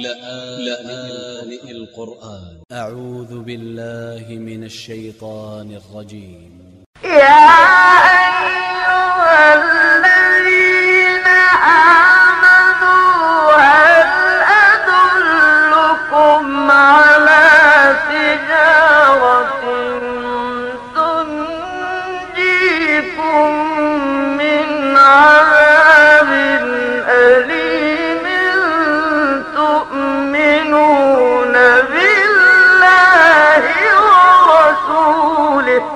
لآن القرآن أ ع و ذ ب ا ل ل ه من ا ل ش ي ط ا ن ا ل ج ي م يا أيها الذين آمنوا هل أدلكم على تجارة تنجيكم من عذاب أليم تؤمنون بالله ورسوله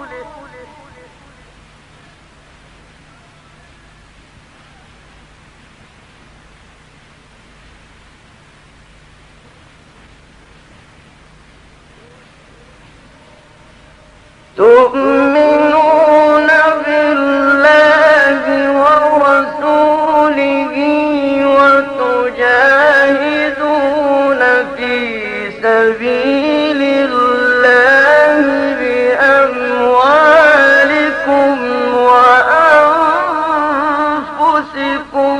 وتجاهدون في سبيل الله بأموالكم وأنفسكم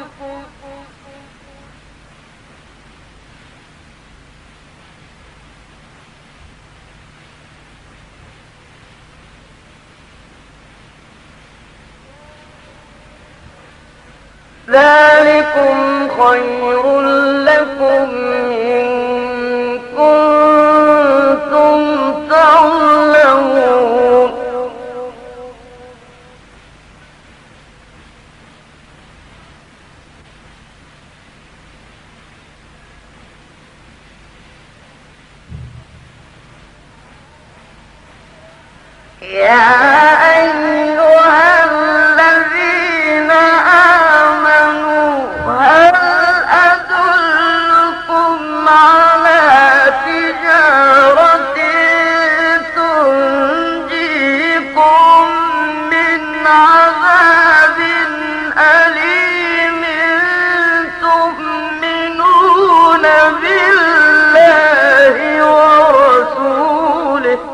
ذلكم خير لكم إن كنتم تعلمون يا أيها الذين آمنوا هل أدلكم على تجارة تنجيكم من عذاب أليم تؤمنون بالله ورسوله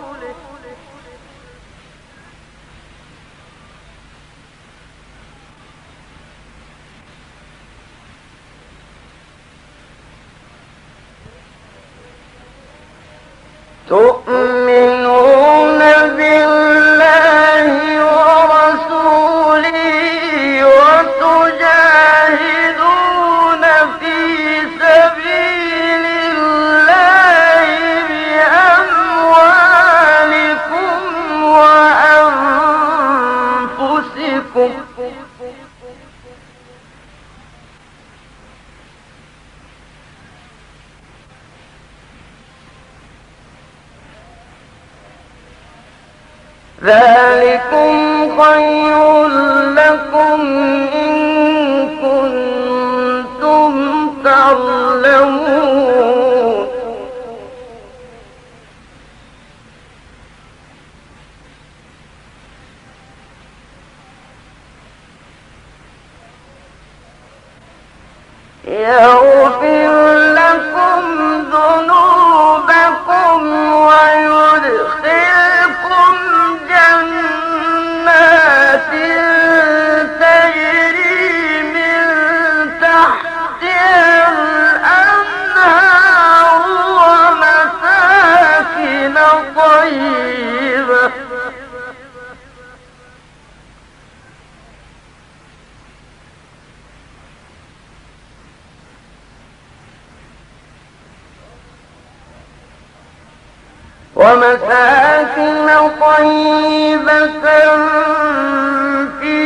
تؤمنون بالله ورسوله وتجاهدون في سبيل الله بأموالكم وأنفسكم ذلكم خير لكم إن كنتم تعلمون يغفر لكم ذنوبكم ويدخلكم جنات تجري من تحتها الأنهار ومساكن طيبة في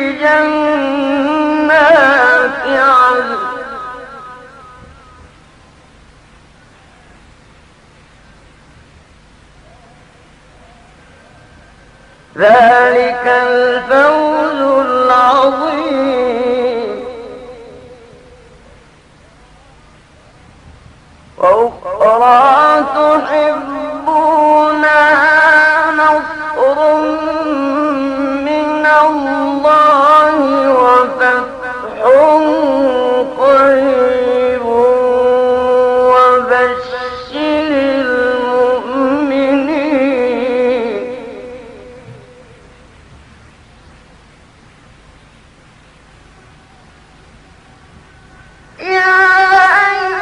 جنات عدن ذلك الفوز العظيم وأخرى تحبونها نصر من الله وفتح قريب وبشر المؤمنين يا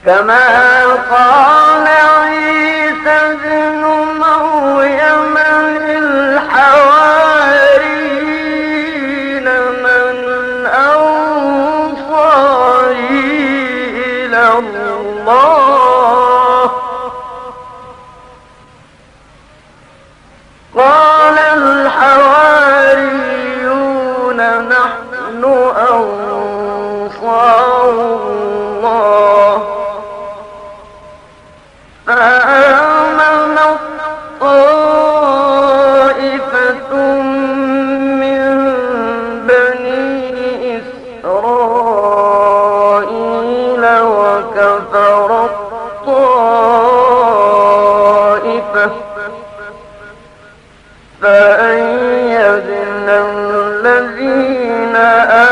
كما قال عيسى ابن مريم للحواريين من أنصاري إلى الله قال الحواريون نحن أنصار الله فآمنت طائفة من بني إسرائيل وكفرت طائفة فأيدنا الذين